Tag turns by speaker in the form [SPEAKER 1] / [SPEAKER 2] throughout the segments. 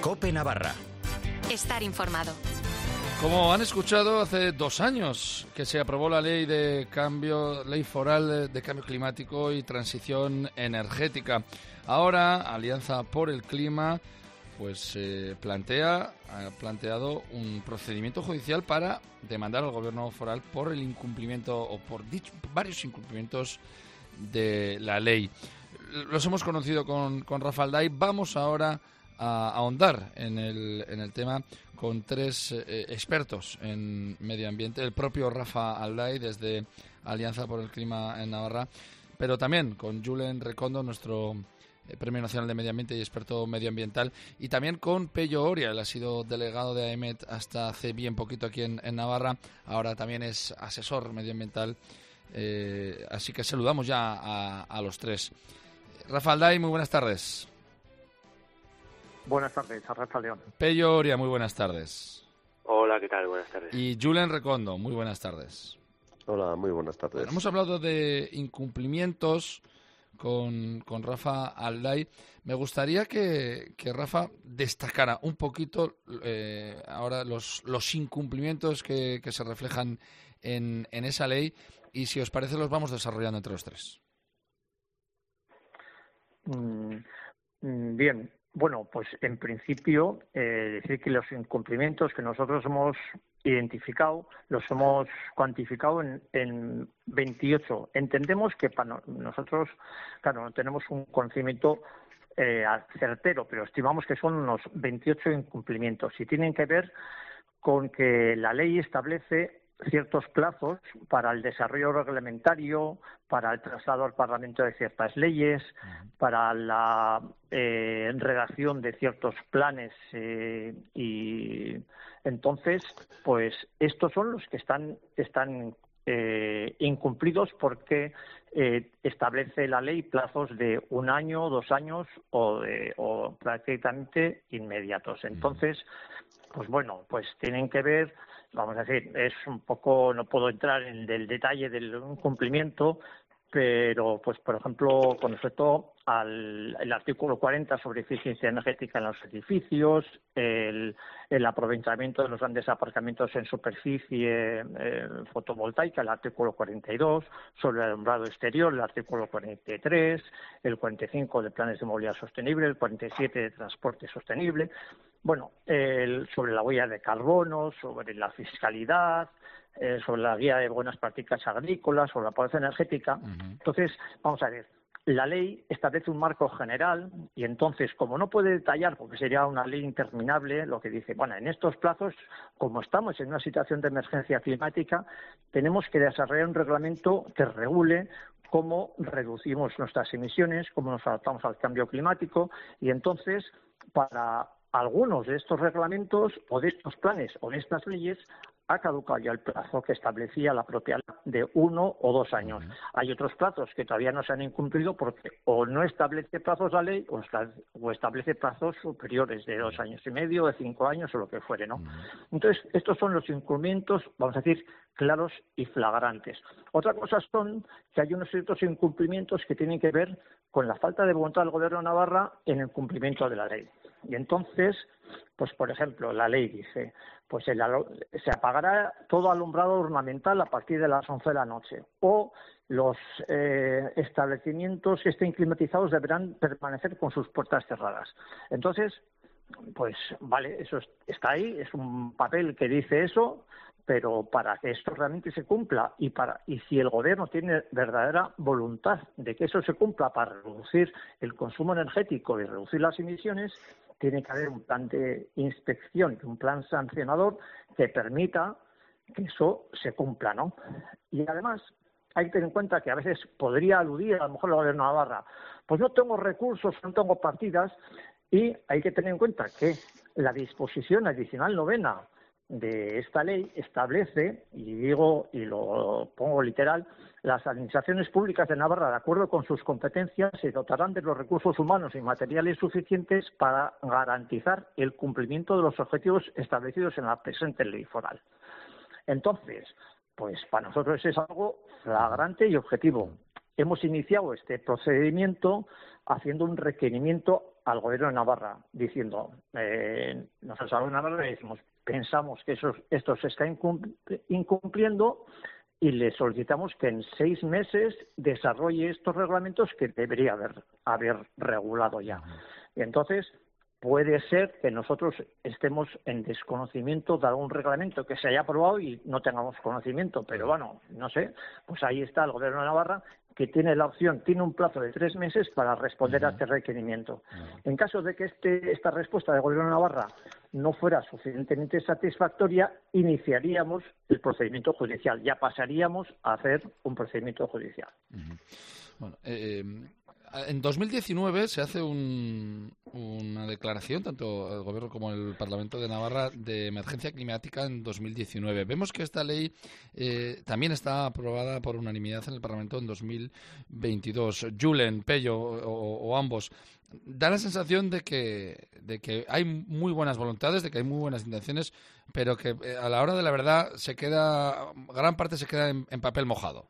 [SPEAKER 1] COPE Navarra.
[SPEAKER 2] Estar informado.
[SPEAKER 3] Como han escuchado, hace 2 años que se aprobó la ley foral de cambio climático y transición energética. Ahora, Alianza por el Clima pues ha planteado un procedimiento judicial para demandar al gobierno foral por el incumplimiento o por varios incumplimientos de la ley. Los hemos conocido con Rafa Alday. Vamos ahora a ahondar en el tema con 3 expertos en medio ambiente, el propio Rafa Alday desde Alianza por el Clima en Navarra, pero también con Julen Recondo, nuestro Premio Nacional de Medio Ambiente y experto medioambiental, y también con Pello Oria. Él ha sido delegado de AEMET hasta hace bien poquito aquí en Navarra, ahora también es asesor medioambiental, así que saludamos ya a los 3. Rafa Alday, muy buenas tardes.
[SPEAKER 4] Buenas tardes, Arrachaldeón.
[SPEAKER 3] Pello Oria, muy buenas tardes.
[SPEAKER 5] Hola, ¿qué tal? Buenas tardes.
[SPEAKER 3] Y Julen Recondo, muy buenas tardes.
[SPEAKER 6] Hola, muy buenas tardes.
[SPEAKER 3] Bueno, hemos hablado de incumplimientos con Rafa Alday. Me gustaría que Rafa destacara un poquito ahora los incumplimientos que se reflejan en esa ley, y si os parece los vamos desarrollando entre los 3.
[SPEAKER 4] Bien. Bueno, pues en principio decir que los incumplimientos que nosotros hemos identificado los hemos cuantificado en 28. Entendemos que para nosotros, claro, no tenemos un conocimiento certero, pero estimamos que son unos 28 incumplimientos y tienen que ver con que la ley establece ciertos plazos para el desarrollo reglamentario, para el traslado al Parlamento de ciertas leyes, para la redacción de ciertos planes y entonces, pues estos son los que están incumplidos porque establece la ley plazos de 1 año, 2 años o prácticamente inmediatos. Entonces, pues bueno, pues tienen que ver, vamos a decir, es un poco, no puedo entrar en el detalle del incumplimiento, pero pues por ejemplo con respecto al artículo 40 sobre eficiencia energética en los edificios, el aprovechamiento de los grandes aparcamientos en superficie fotovoltaica, el artículo 42, sobre el alumbrado exterior, el artículo 43, el 45 de planes de movilidad sostenible, el 47 de transporte sostenible, bueno, sobre la huella de carbono, sobre la fiscalidad, sobre la guía de buenas prácticas agrícolas, sobre la pobreza energética. Entonces, vamos a ver, la ley establece un marco general y entonces, como no puede detallar, porque sería una ley interminable, lo que dice, bueno, en estos plazos, como estamos en una situación de emergencia climática, tenemos que desarrollar un reglamento que regule cómo reducimos nuestras emisiones, cómo nos adaptamos al cambio climático y entonces, para algunos de estos reglamentos o de estos planes o de estas leyes ha caducado ya el plazo que establecía la propia ley de 1 o 2 años. Hay otros plazos que todavía no se han incumplido porque o no establece plazos la ley o establece plazos superiores de 2 años y medio, de 5 años o lo que fuere, ¿no? Entonces, estos son los incumplimientos, vamos a decir, claros y flagrantes. Otra cosa son que hay unos ciertos incumplimientos que tienen que ver con la falta de voluntad del Gobierno de Navarra en el cumplimiento de la ley. Y entonces, pues por ejemplo, la ley dice, pues se apagará todo alumbrado ornamental a partir de las 11 de la noche, o los establecimientos que estén climatizados deberán permanecer con sus puertas cerradas. Entonces, pues vale, eso está ahí, es un papel que dice eso, pero para que esto realmente se cumpla y si el Gobierno tiene verdadera voluntad de que eso se cumpla para reducir el consumo energético y reducir las emisiones, tiene que haber un plan de inspección y un plan sancionador que permita que eso se cumpla, ¿no? Y además hay que tener en cuenta que a veces podría aludir a lo mejor el Gobierno de Navarra, pues no tengo recursos, no tengo partidas, y hay que tener en cuenta que la disposición adicional 9ª de esta ley establece, y lo pongo literal, las administraciones públicas de Navarra, de acuerdo con sus competencias, se dotarán de los recursos humanos y materiales suficientes para garantizar el cumplimiento de los objetivos establecidos en la presente ley foral. Entonces, pues para nosotros es algo flagrante y objetivo. hemos iniciado este procedimiento haciendo un requerimiento al Gobierno de Navarra, diciendo, nosotros al Gobierno de Navarra le decimos, pensamos que esto se está incumpliendo y le solicitamos que en 6 meses desarrolle estos reglamentos que debería haber regulado ya. Y entonces, puede ser que nosotros estemos en desconocimiento de algún reglamento que se haya aprobado y no tengamos conocimiento, pero bueno, no sé, pues ahí está el Gobierno de Navarra, que tiene la opción, tiene un plazo de 3 meses para responder a este requerimiento. En caso de que esta respuesta del Gobierno de Navarra no fuera suficientemente satisfactoria, iniciaríamos el procedimiento judicial, ya pasaríamos a hacer un procedimiento judicial.
[SPEAKER 3] Bueno, en 2019 se hace una declaración, tanto el Gobierno como el Parlamento de Navarra, de emergencia climática en 2019. Vemos que esta ley también está aprobada por unanimidad en el Parlamento en 2022. Julen, Pello o ambos, da la sensación de que hay muy buenas voluntades, de que hay muy buenas intenciones, pero que a la hora de la verdad gran parte se queda en papel mojado.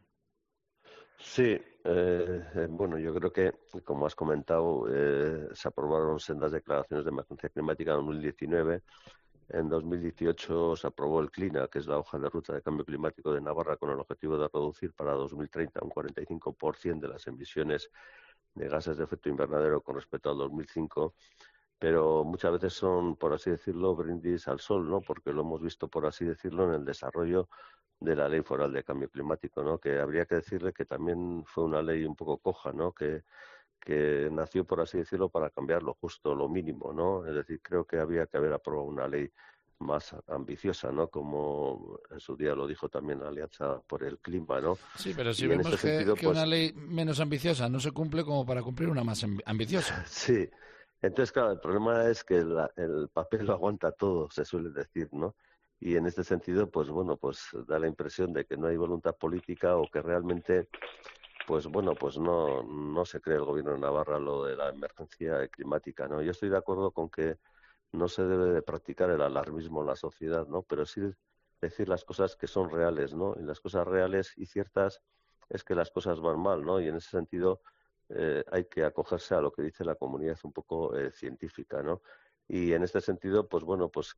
[SPEAKER 1] Sí, bueno, yo creo que, como has comentado, se aprobaron sendas declaraciones de emergencia climática en 2019. En 2018 se aprobó el CLINA, que es la hoja de ruta de cambio climático de Navarra, con el objetivo de reducir para 2030 un 45% de las emisiones de gases de efecto invernadero con respecto al 2005. Pero muchas veces son, por así decirlo, brindis al sol, ¿no? Porque lo hemos visto, por así decirlo, en el desarrollo de la Ley Foral de Cambio Climático, ¿no? Que habría que decirle que también fue una ley un poco coja, ¿no? Que nació, por así decirlo, para cambiar lo justo, lo mínimo, ¿no? Es decir, creo que había que haber aprobado una ley más ambiciosa, ¿no? Como en su día lo dijo también la Alianza por el Clima, ¿no?
[SPEAKER 3] Sí, pero si
[SPEAKER 1] y en
[SPEAKER 3] vemos
[SPEAKER 1] este sentido,
[SPEAKER 3] que
[SPEAKER 1] pues,
[SPEAKER 3] una ley menos ambiciosa no se cumple como para cumplir una más ambiciosa.
[SPEAKER 1] Sí. Entonces, claro, el problema es que el papel lo aguanta todo, se suele decir, ¿no? Y en este sentido, pues bueno, pues da la impresión de que no hay voluntad política o que realmente, pues bueno, pues no se cree el Gobierno de Navarra lo de la emergencia climática, ¿no? Yo estoy de acuerdo con que no se debe de practicar el alarmismo en la sociedad, ¿no? Pero sí decir las cosas que son reales, ¿no? Y las cosas reales y ciertas es que las cosas van mal, ¿no? Y en ese sentido hay que acogerse a lo que dice la comunidad un poco científica, ¿no? Y en este sentido, pues bueno, pues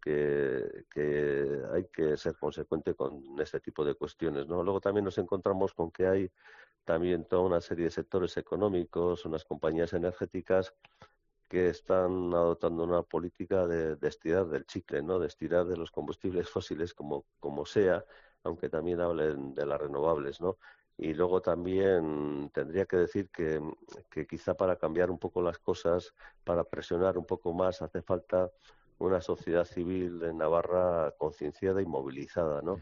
[SPEAKER 1] que hay que ser consecuente con este tipo de cuestiones, ¿no? Luego también nos encontramos con que hay también toda una serie de sectores económicos, unas compañías energéticas que están adoptando una política de estirar del chicle, ¿no? De estirar de los combustibles fósiles como sea, aunque también hablen de las renovables, ¿no? Y luego también tendría que decir que quizá para cambiar un poco las cosas, para presionar un poco más, hace falta una sociedad civil en Navarra concienciada y movilizada, ¿no?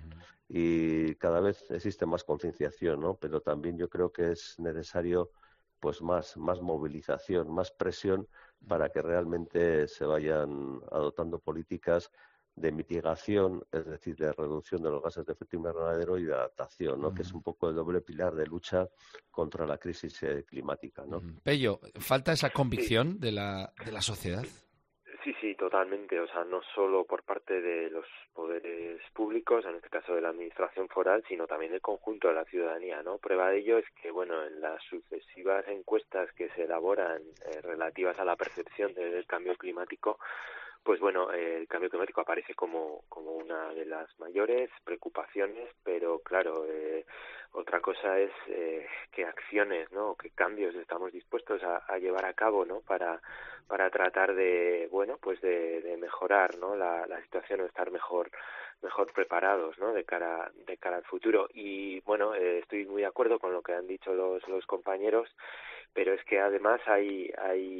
[SPEAKER 1] Y cada vez existe más concienciación, ¿no? Pero también yo creo que es necesario pues más movilización, más presión para que realmente se vayan adoptando políticas de mitigación, es decir, de reducción de los gases de efecto invernadero y de adaptación, ¿no? Que es un poco el doble pilar de lucha contra la crisis climática, ¿no?
[SPEAKER 3] Pello, ¿falta esa convicción de la sociedad?
[SPEAKER 5] Sí, totalmente. O sea, no solo por parte de los poderes públicos, en este caso de la administración foral, sino también del conjunto de la ciudadanía, ¿no? Prueba de ello es que, bueno, en las sucesivas encuestas que se elaboran relativas a la percepción del cambio climático, pues bueno, el cambio climático aparece como una de las mayores preocupaciones, pero claro, otra cosa es qué acciones, ¿no? Qué cambios estamos dispuestos a llevar a cabo, ¿no? Para tratar de, bueno, pues de mejorar, ¿no? La situación o estar mejor preparados, ¿no? De cara al futuro. Y bueno, estoy muy de acuerdo con lo que han dicho los compañeros, pero es que además hay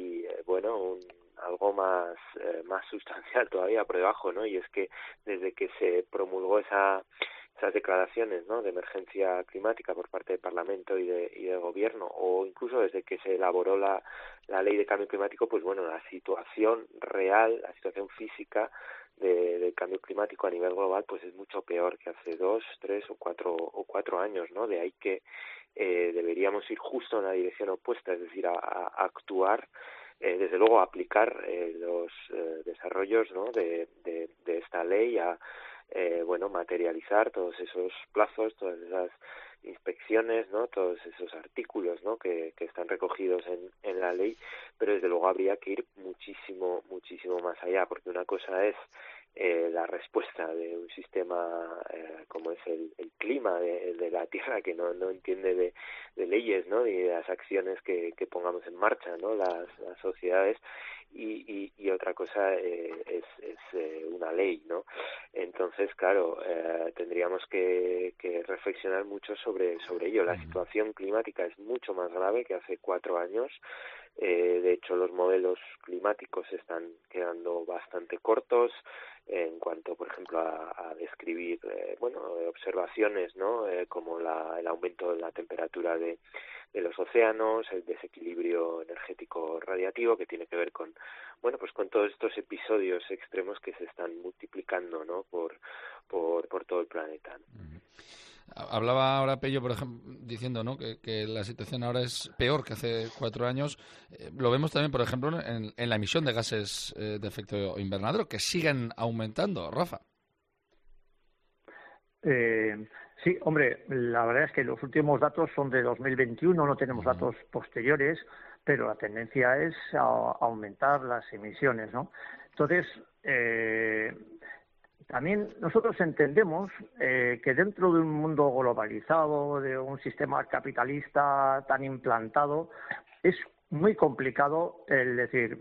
[SPEAKER 5] bueno, algo más sustancial todavía por debajo, ¿no? Y es que desde que se promulgó esas declaraciones, ¿no? De emergencia climática por parte del Parlamento y del Gobierno, o incluso desde que se elaboró la Ley de Cambio Climático, pues bueno, la situación real, la situación física del cambio climático a nivel global, pues es mucho peor que hace 2, 3 o 4 años, ¿no? De ahí que deberíamos ir justo en la dirección opuesta, es decir, a actuar, desde luego a aplicar los desarrollos, ¿no? de esta ley, a bueno, materializar todos esos plazos, todas esas inspecciones, ¿no? Todos esos artículos, ¿no? que están recogidos en la ley, pero desde luego habría que ir muchísimo más allá, porque una cosa es la respuesta de un sistema como es el clima de la Tierra, que no entiende de leyes, ¿no? Ni de las acciones que pongamos en marcha, ¿no? Las sociedades, y otra cosa es una ley, ¿no? Entonces, claro, tendríamos que reflexionar mucho sobre ello. La situación climática es mucho más grave que hace 4 años. De hecho, los modelos climáticos están quedando bastante cortos en cuanto, por ejemplo, a describir observaciones, ¿no? Como el aumento de la temperatura de los océanos, el desequilibrio energético radiativo, que tiene que ver con con todos estos episodios extremos que se están multiplicando, ¿no? por todo el planeta, ¿no?
[SPEAKER 3] Hablaba ahora Pello, por ejemplo, diciendo, ¿no? que la situación ahora es peor que hace 4 años. Lo vemos también, por ejemplo, en la emisión de gases de efecto invernadero, que siguen aumentando. Rafa.
[SPEAKER 4] Sí, hombre, la verdad es que los últimos datos son de 2021, no tenemos datos posteriores, pero la tendencia es a aumentar las emisiones, ¿no? Entonces, también nosotros entendemos que dentro de un mundo globalizado, de un sistema capitalista tan implantado, es muy complicado el decir,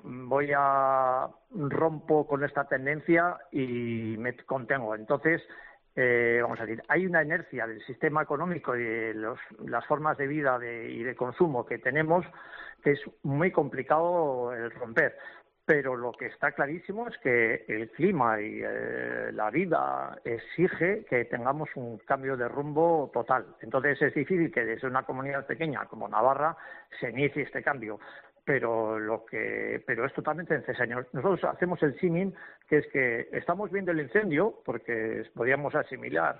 [SPEAKER 4] rompo con esta tendencia y me contengo. Entonces, vamos a decir, hay una inercia del sistema económico y de las formas de vida y de consumo que tenemos que es muy complicado el romper. Pero lo que está clarísimo es que el clima y la vida exige que tengamos un cambio de rumbo total. Entonces es difícil que desde una comunidad pequeña como Navarra se inicie este cambio. Pero es totalmente necesario. Nosotros hacemos el símil, que es que estamos viendo el incendio, porque podríamos asimilar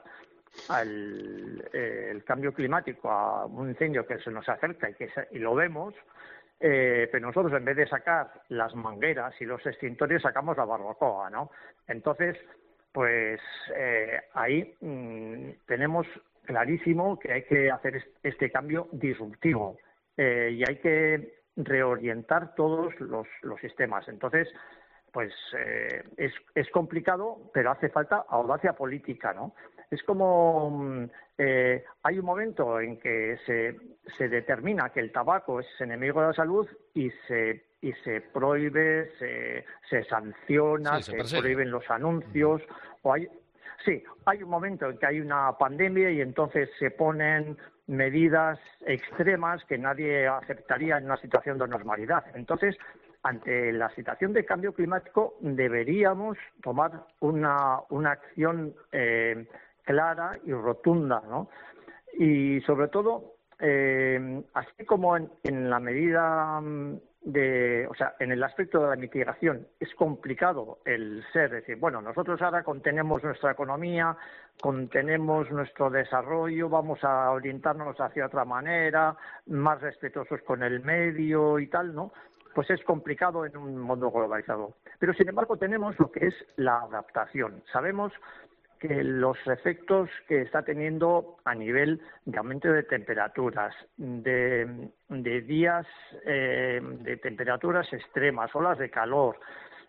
[SPEAKER 4] el cambio climático a un incendio que se nos acerca y lo vemos, pero nosotros en vez de sacar las mangueras y los extintores sacamos la barbacoa, ¿no? Entonces, pues ahí tenemos clarísimo que hay que hacer este cambio disruptivo y hay que reorientar todos los sistemas. Entonces, pues es complicado, pero hace falta audacia política, ¿no? Es como hay un momento en que se determina que el tabaco es enemigo de la salud y se prohíbe, se sanciona, se prohíben los anuncios. Hay un momento en que hay una pandemia y entonces se ponen medidas extremas que nadie aceptaría en una situación de normalidad. Entonces, ante la situación de cambio climático, deberíamos tomar una acción clara y rotunda, ¿no? Y sobre todo, así como en la medida en el aspecto de la mitigación es complicado el ser, decir, bueno, nosotros ahora contenemos nuestra economía, contenemos nuestro desarrollo, vamos a orientarnos hacia otra manera, más respetuosos con el medio y tal, ¿no? Pues es complicado en un mundo globalizado. Pero, sin embargo, tenemos lo que es la adaptación. Sabemos que los efectos que está teniendo a nivel de aumento de temperaturas, de días de temperaturas extremas, olas de calor,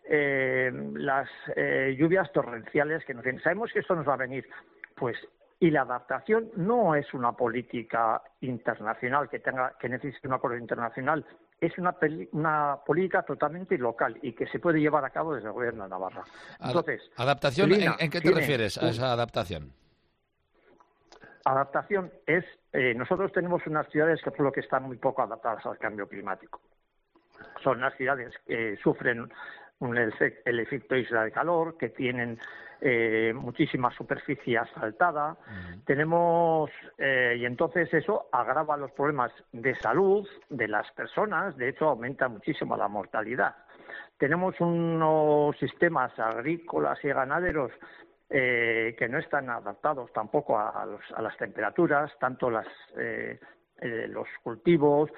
[SPEAKER 4] las lluvias torrenciales que nos vienen. Sabemos que esto nos va a venir, pues, y la adaptación no es una política internacional que necesite un acuerdo internacional. Es una política totalmente local y que se puede llevar a cabo desde el Gobierno de Navarra. Entonces,
[SPEAKER 3] ¿adaptación? ¿En qué te refieres a esa adaptación?
[SPEAKER 4] Adaptación es... nosotros tenemos unas ciudades que por lo que están muy poco adaptadas al cambio climático. Son unas ciudades que sufren el efecto isla de calor, que tienen muchísima superficie asfaltada. Tenemos y entonces eso agrava los problemas de salud de las personas, de hecho aumenta muchísimo la mortalidad. Tenemos unos sistemas agrícolas y ganaderos que no están adaptados tampoco a las temperaturas, tanto los cultivos,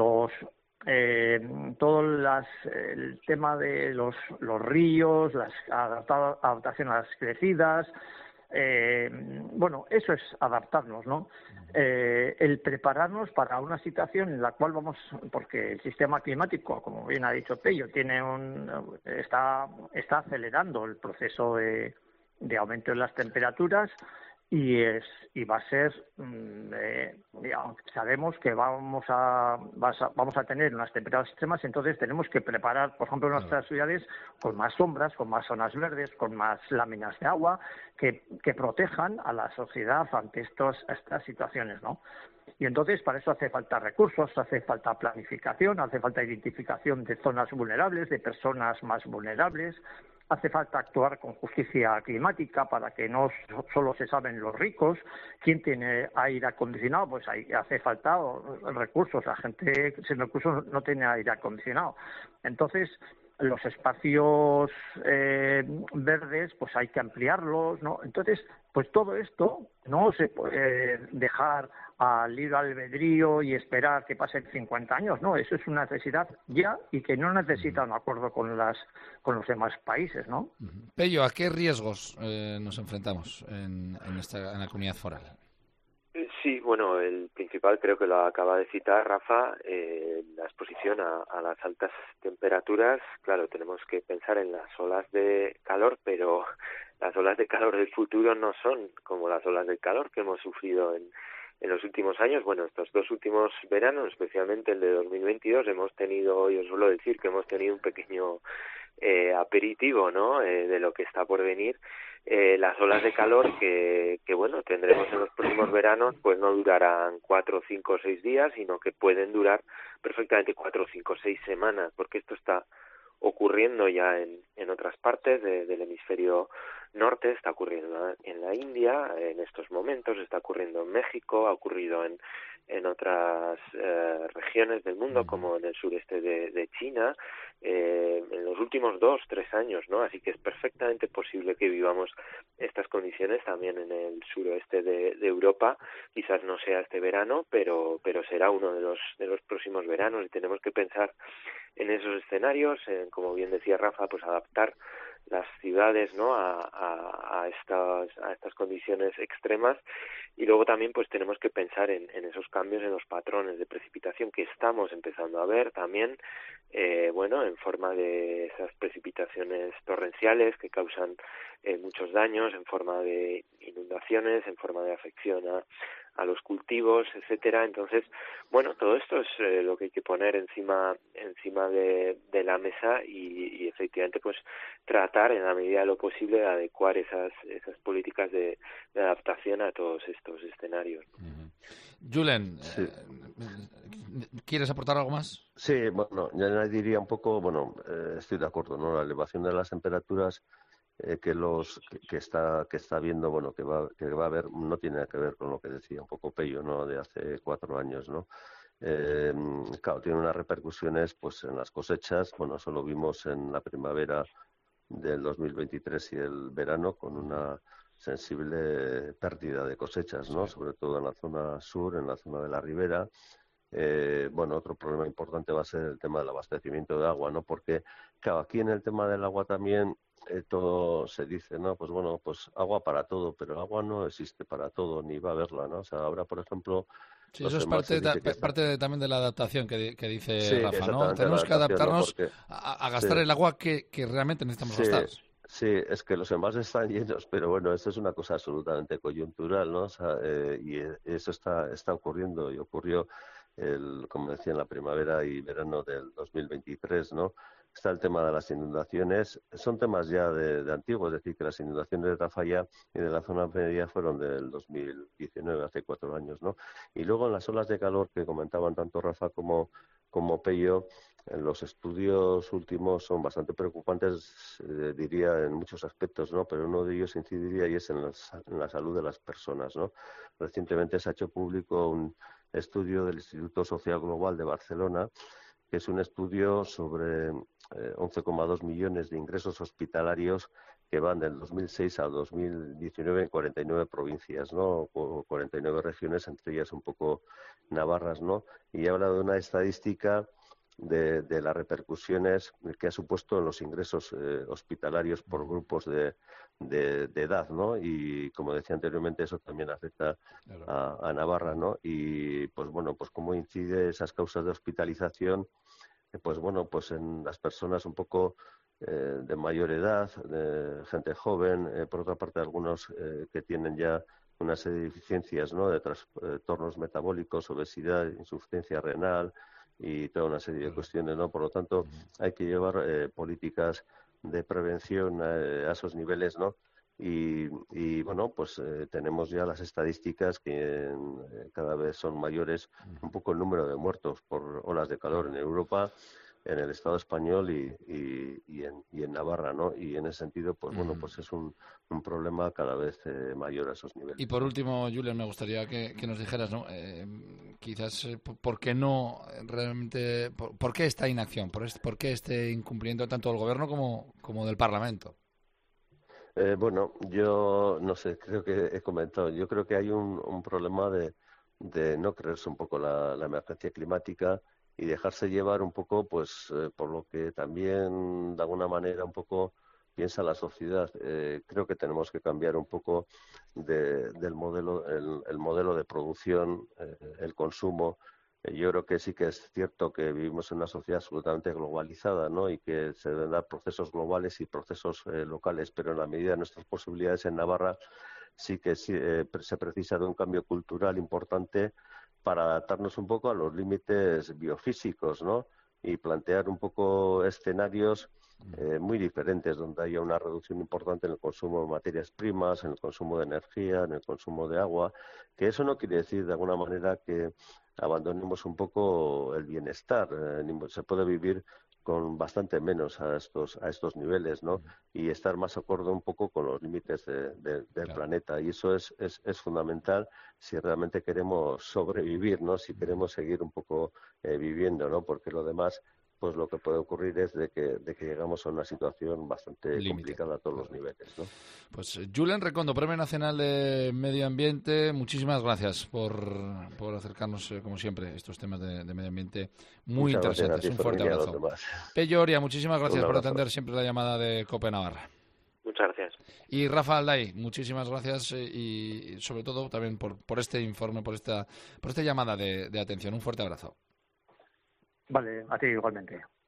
[SPEAKER 4] todo el tema de los ríos, la adaptación a las crecidas, Bueno, eso es adaptarnos, ¿no? El prepararnos para una situación en la cual porque el sistema climático, como bien ha dicho Pello, está acelerando el proceso de aumento de las temperaturas y va a ser, sabemos que vamos a tener unas temperaturas extremas, entonces tenemos que preparar, por ejemplo, nuestras ciudades con más sombras, con más zonas verdes, con más láminas de agua que protejan a la sociedad ante estas situaciones, ¿no? Y entonces para eso hace falta recursos, hace falta planificación, hace falta identificación de zonas vulnerables, de personas más vulnerables. Hace falta actuar con justicia climática para que no solo se saben los ricos. ¿Quién tiene aire acondicionado? Pues hace falta recursos. La gente sin recursos no tiene aire acondicionado. Entonces, los espacios verdes, pues hay que ampliarlos, ¿no? Entonces, pues todo esto no se puede dejar al libre albedrío y esperar que pasen 50 años, no, eso es una necesidad ya y que no necesita un acuerdo con los demás países, ¿no?
[SPEAKER 3] Pello, ¿a qué riesgos nos enfrentamos en la comunidad foral?
[SPEAKER 5] Sí, bueno, el principal creo que lo acaba de citar Rafa, la exposición a las altas temperaturas. Claro, tenemos que pensar en las olas de calor, pero las olas de calor del futuro no son como las olas de calor que hemos sufrido en los últimos años. Bueno, estos dos últimos veranos, especialmente el de 2022, hemos tenido, yo suelo decir que hemos tenido un pequeño aperitivo, ¿no? De lo que está por venir. Las olas de calor que bueno, tendremos en los próximos veranos, pues no durarán 4, 5, 6 días, sino que pueden durar perfectamente 4, 5, 6 semanas, porque esto está ocurriendo ya en otras partes del hemisferio norte, está ocurriendo en la India en estos momentos, está ocurriendo en México, ha ocurrido en otras regiones del mundo, como en el sureste de China, en los últimos 2, 3 años, ¿no? Así que es perfectamente posible que vivamos estas condiciones también en el suroeste de Europa. Quizás no sea este verano, pero será uno de los próximos veranos, y tenemos que pensar en esos escenarios, como bien decía Rafa, pues adaptar las ciudades, ¿no? a estas condiciones extremas, y luego también pues tenemos que pensar en esos cambios en los patrones de precipitación que estamos empezando a ver también, bueno, en forma de esas precipitaciones torrenciales que causan muchos daños, en forma de inundaciones, en forma de afección a los cultivos, etcétera. Entonces, bueno, todo esto es lo que hay que poner encima de la mesa y efectivamente pues tratar en la medida de lo posible de adecuar esas políticas de adaptación a todos estos escenarios.
[SPEAKER 3] Julen,
[SPEAKER 1] sí.
[SPEAKER 3] ¿Quieres aportar algo más?
[SPEAKER 1] Sí, bueno, yo diría un poco, bueno, estoy de acuerdo, ¿no? La elevación de las temperaturas que está viendo, bueno, que va a haber, no tiene nada que ver con lo que decía un poco Pello, ¿no? De hace 4 años, ¿no? Claro, tiene unas repercusiones, pues, en las cosechas. Bueno, eso lo vimos en la primavera del 2023 y el verano, con una sensible pérdida de cosechas, ¿no? Sobre todo en la zona sur, en la zona de la ribera. Bueno, otro problema importante va a ser el tema del abastecimiento de agua, ¿no? Porque, claro, aquí en el tema del agua también todo se dice, ¿no? Pues bueno, pues agua para todo, pero el agua no existe para todo, ni va a haberla, ¿no? O sea, ahora, por ejemplo,
[SPEAKER 3] sí, eso es parte también de la adaptación que dice
[SPEAKER 1] sí,
[SPEAKER 3] Rafa, ¿no? Tenemos que adaptarnos, ¿no? a gastar el agua que realmente necesitamos gastar.
[SPEAKER 1] Sí, es que los envases están llenos, pero bueno, esto es una cosa absolutamente coyuntural, ¿no? O sea, y eso está ocurriendo, y ocurrió, como decía, en la primavera y verano del 2023, ¿no? Está el tema de las inundaciones. Son temas ya de antiguo, es decir, que las inundaciones de Tafalla y de la zona media fueron del 2019, hace 4 años, ¿no? Y luego en las olas de calor que comentaban tanto Rafa como Pello, los estudios últimos son bastante preocupantes, diría, en muchos aspectos, ¿no? Pero uno de ellos incidiría y es en la salud de las personas, ¿no? Recientemente se ha hecho público un estudio del Instituto Social Global de Barcelona, que es un estudio sobre 11,2 millones de ingresos hospitalarios que van del 2006 a 2019 en 49 provincias, ¿no? 49 regiones, entre ellas un poco navarras, ¿no? Y habla de una estadística de las repercusiones que ha supuesto en los ingresos hospitalarios por grupos de edad, ¿no? Y como decía anteriormente, eso también afecta a Navarra, ¿no? Y pues bueno, pues cómo incide esas causas de hospitalización, pues bueno, pues en las personas un poco de mayor edad, de gente joven, por otra parte algunos que tienen ya una serie de deficiencias, ¿no? De trastornos metabólicos, obesidad, insuficiencia renal y toda una serie de cuestiones, ¿no? Por lo tanto, hay que llevar políticas de prevención a esos niveles, ¿no? Y bueno, pues tenemos ya las estadísticas que cada vez son mayores, un poco el número de muertos por olas de calor en Europa, en el Estado español y en Navarra, ¿no? Y en ese sentido, pues bueno, pues es un problema cada vez mayor a esos niveles.
[SPEAKER 3] Y por último, Julen, me gustaría que nos dijeras, ¿no? Quizás, ¿por qué no realmente, por qué esta inacción, por qué este incumplimiento tanto del Gobierno como del Parlamento?
[SPEAKER 1] Bueno, yo no sé, creo que he comentado, yo creo que hay un problema de no creerse un poco la emergencia climática y dejarse llevar un poco, pues, por lo que también de alguna manera un poco piensa la sociedad. Creo que tenemos que cambiar un poco del modelo, el modelo de producción, el consumo. Yo creo que sí que es cierto que vivimos en una sociedad absolutamente globalizada, ¿no? Y que se deben dar procesos globales y procesos locales, pero en la medida de nuestras posibilidades en Navarra sí que se precisa de un cambio cultural importante para adaptarnos un poco a los límites biofísicos, ¿no? Y plantear un poco escenarios muy diferentes, donde haya una reducción importante en el consumo de materias primas, en el consumo de energía, en el consumo de agua, que eso no quiere decir de alguna manera que abandonemos un poco el bienestar. Se puede vivir con bastante menos a estos niveles, ¿no? Y estar más acorde un poco con los límites del planeta. Y eso es fundamental si realmente queremos sobrevivir, ¿no? Si queremos seguir un poco viviendo, ¿no? Porque lo demás, pues lo que puede ocurrir es de que llegamos a una situación bastante complicada a todos los niveles, ¿no?
[SPEAKER 3] Pues Julen Recondo, Premio Nacional de Medio Ambiente, muchísimas gracias por acercarnos, como siempre, estos temas de medio ambiente muy interesantes. Un fuerte abrazo. Pello Oria, muchísimas gracias por atender siempre la llamada de COPE Navarra.
[SPEAKER 5] Muchas gracias.
[SPEAKER 3] Y Rafa Alday, muchísimas gracias y sobre todo también por este informe, por esta llamada de atención. Un fuerte abrazo.
[SPEAKER 4] Vale, a ti igualmente.